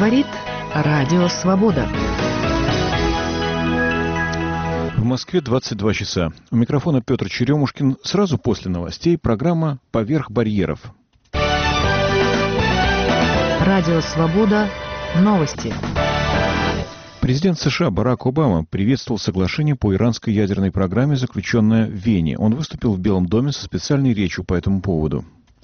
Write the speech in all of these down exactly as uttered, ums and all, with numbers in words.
Говорит Радио Свобода. В Москве двадцать два часа. У микрофона Петр Черемушкин. Сразу после новостей программа «Поверх барьеров». Радио Свобода. Новости. Президент США Барак Обама приветствовал соглашение по иранской ядерной программе, заключенное в Вене. Он выступил в Белом доме со специальной речью по этому поводу.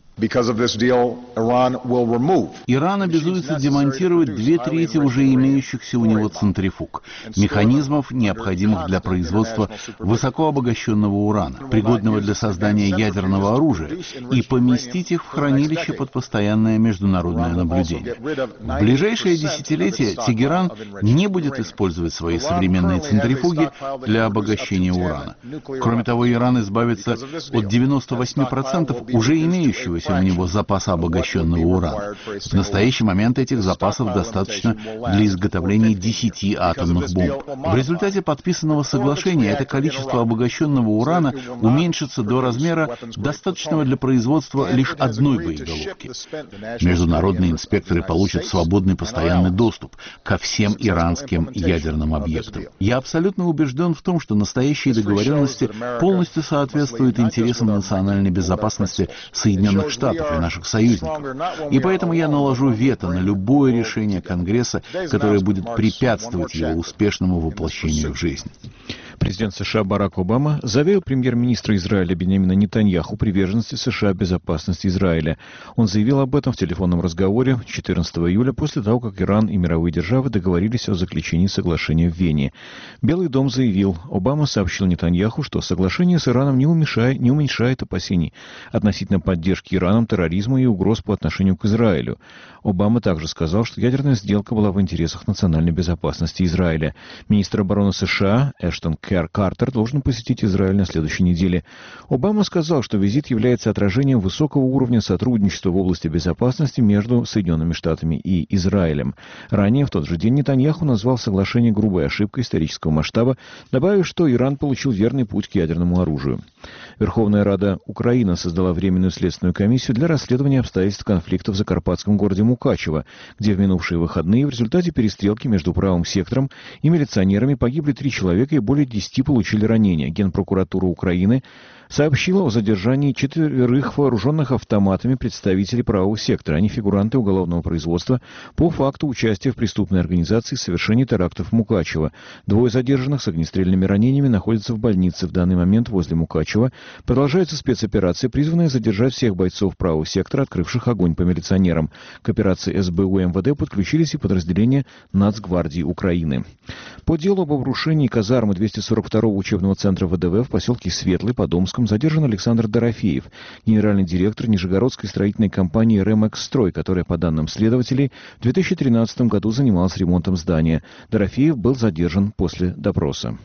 Иран обязуется демонтировать две трети уже имеющихся у него центрифуг, механизмов, необходимых для производства высокообогащенного урана, пригодного для создания ядерного оружия, и поместить их в хранилище под постоянное международное наблюдение. В ближайшее десятилетие Тегеран не будет использовать свои современные центрифуги для обогащения урана. Кроме того, Иран избавится от девяноста восьми процентов уже имеющегося у него запаса обогащенного урана. В настоящий момент этих запасов достаточно для изготовления десяти атомных бомб. В результате подписанного соглашения это количество обогащенного урана уменьшится до размера, достаточного для производства лишь одной боеголовки. Международные инспекторы получат свободный постоянный доступ ко всем иранским ядерным объектам. Я абсолютно убежден в том, что настоящие договоренности полностью соответствуют интересам национальной безопасности Соединенных Штатов и наших союзников. И поэтому я наложу вето на любое решение Конгресса, которое будет препятствовать его успешному воплощению в жизнь. Президент США Барак Обама заверил премьер-министра Израиля Биньямина Нетаньяху приверженности США безопасности Израиля. Он заявил об этом в телефонном разговоре четырнадцатого июля после того, как Иран и мировые державы договорились о заключении соглашения в Вене. Белый дом заявил, Обама сообщил Нетаньяху, что соглашение с Ираном не уменьшает, не уменьшает опасений относительно поддержки Ираном терроризма и угроз по отношению к Израилю. Обама также сказал, что ядерная сделка была в интересах национальной безопасности Израиля. Министр обороны США Эштон Картер должен посетить Израиль на следующей неделе. Обама сказал, что визит является отражением высокого уровня сотрудничества в области безопасности между Соединенными Штатами и Израилем. Ранее в тот же день Нетаньяху назвал соглашение грубой ошибкой исторического масштаба, добавив, что Иран получил верный путь к ядерному оружию. Верховная Рада Украины создала Временную следственную комиссию для расследования обстоятельств конфликта в закарпатском городе Мукачево, где в минувшие выходные в результате перестрелки между правым сектором и милиционерами погибли три человека и более десяти получили ранения. Генпрокуратура Украины сообщила о задержании четверых вооруженных автоматами представителей правого сектора. Они фигуранты уголовного производства по факту участия в преступной организации совершения терактов в Мукачево. Двое задержанных с огнестрельными ранениями находятся в больнице. В данный момент возле Мукачево продолжается спецоперация, призванная задержать всех бойцов правого сектора, открывших огонь по милиционерам. К операции эс бэ у эм вэ дэ подключились и подразделения Нацгвардии Украины. По делу об обрушении казармы двухсот сорок второго учебного центра вэ дэ вэ в поселке Светлый под Омском задержан Александр Дорофеев, генеральный директор Нижегородской строительной компании «Ремэкс-Строй», которая, по данным следователей, в две тысячи тринадцатом году занималась ремонтом здания. Дорофеев был задержан после допроса.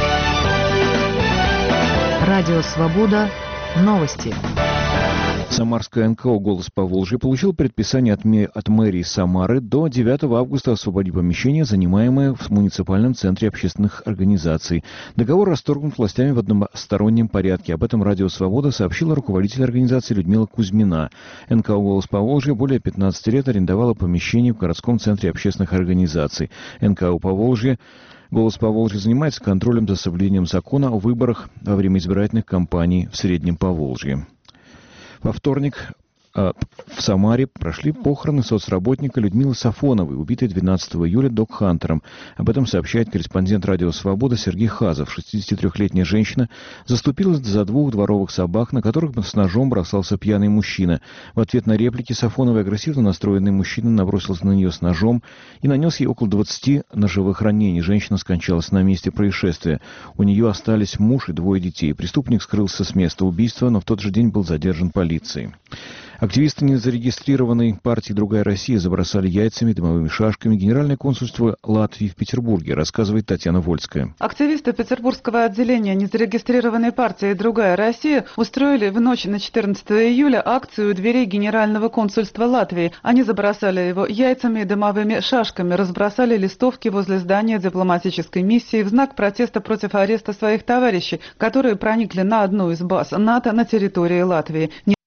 Радио Свобода. Новости. Самарская эн ка о «Голос Поволжья» получил предписание от, мэ- от мэрии Самары до девятого августа освободить помещение, занимаемое в муниципальном центре общественных организаций. Договор расторгнут властями в одностороннем порядке. Об этом Радио Свобода сообщила руководитель организации Людмила Кузьмина. эн ка о «Голос Поволжья» более пятнадцати лет арендовала помещение в городском центре общественных организаций. эн ка о «Поволжье» «Голос Поволжья» занимается контролем за соблюдением закона о выборах во время избирательных кампаний в Среднем Поволжье. Во вторник э, в Самаре прошли похороны соцработника Людмилы Сафоновой, убитой двенадцатого июля док-хантером. Об этом сообщает корреспондент «Радио Свобода» Сергей Хазов. шестидесятитрёхлетняя женщина заступилась за двух дворовых собак, на которых с ножом бросался пьяный мужчина. В ответ на реплики Сафоновой агрессивно настроенный мужчина набросился на нее с ножом и нанес ей около двадцати ножевых ранений. Женщина скончалась на месте происшествия. У нее остались муж и двое детей. Преступник скрылся с места убийства, но в тот же день был задержан полицией. Активисты незарегистрированной партии «Другая Россия» забросали яйцами, дымовыми шашками Генеральное консульство Латвии в Петербурге, рассказывает Татьяна Вольская. Активисты петербургского отделения незарегистрированной партии «Другая Россия» устроили в ночь на четырнадцатое июля акцию у дверей Генерального консульства Латвии. Они забросали его яйцами и дымовыми шашками, разбросали листовки возле здания дипломатической миссии в знак протеста против ареста своих товарищей, которые проникли на одну из баз НАТО на территории Латвии.